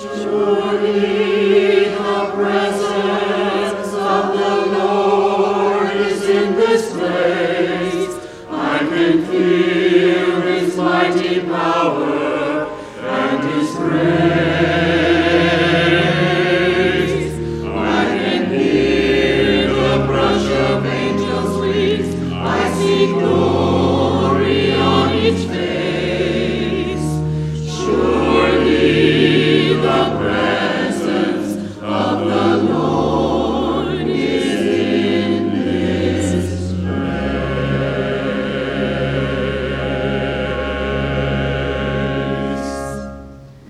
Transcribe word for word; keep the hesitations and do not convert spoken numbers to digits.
Surely the presence of the Lord is in this place. I can feel His mighty power and His grace. I can hear the brush of angels' wings. I see glory on each face.